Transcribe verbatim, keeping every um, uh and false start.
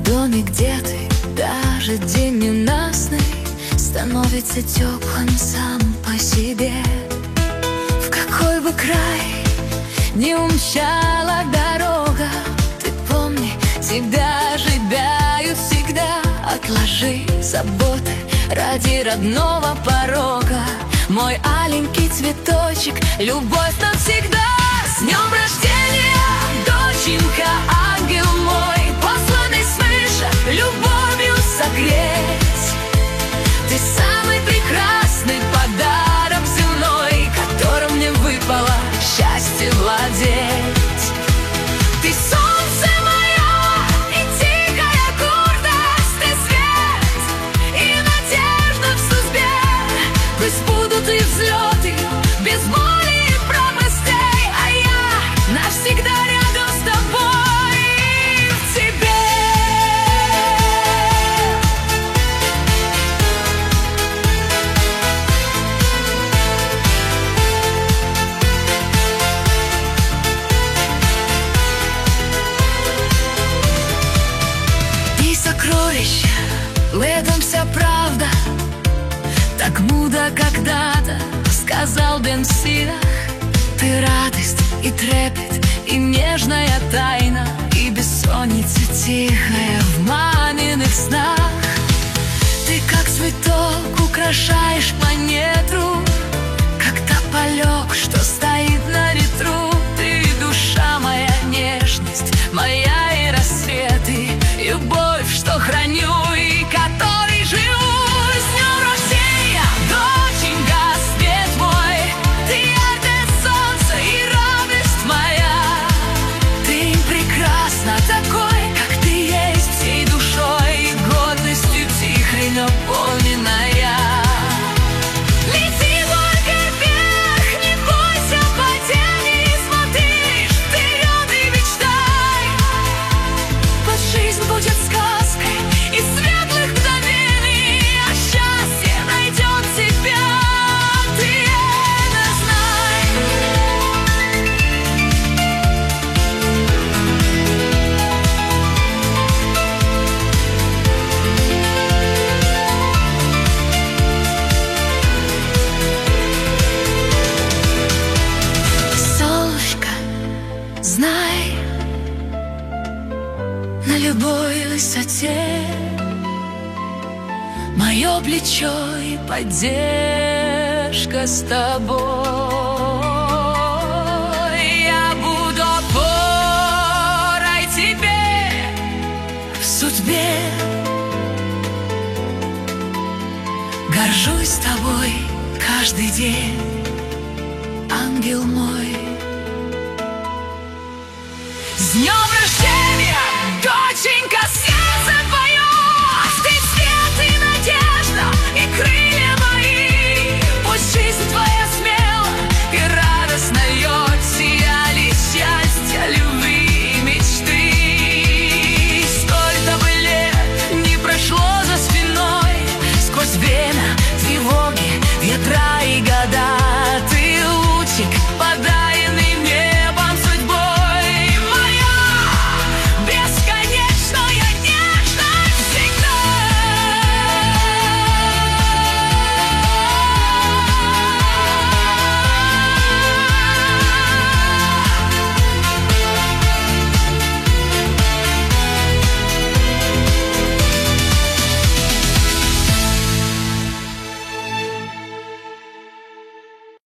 доме, где ты, даже день ненастный становится теплым сам по себе. В какой бы край не умчала дорога, ты помни, тебя ожидают всегда. Отложи заботы ради родного порога, мой аленький цветочек, любовь навсегда. С днем рождения, доченька, ангел мой, посланный свыше любовью согреть. Ты самый прекрасный подарок земной, которым мне выпало счастье владеть. Ты солнце мое и тихая гордость, ты свет и надежда в судьбе. Пусть будут и взлеты без боли и пропастей, а я навсегда рядом с тобой и в тебе. И сокровища, в этом вся правда. Так мудро когда-то сказал Бен Сирах. Ты радость и трепет, и нежная тайна, и бессонница тихая в маминых снах. Ты как цветок украшаешь планету, как тополек, что стоит на ветру. Ты душа моя, нежность моя и рассветы, любовь, что храню и которой живу. Наполненная. Лети только вверх, не бойся падений, смотри вперед и мечтай. Пусть жизнь будет сказкой из светлых мгновений, а счастье найдет тебя, ты это знай. Знай, на любой высоте мое плечо и поддержка с тобой. Я буду опорой тебе в судьбе. Горжусь тобой каждый день, ангел мой. С днем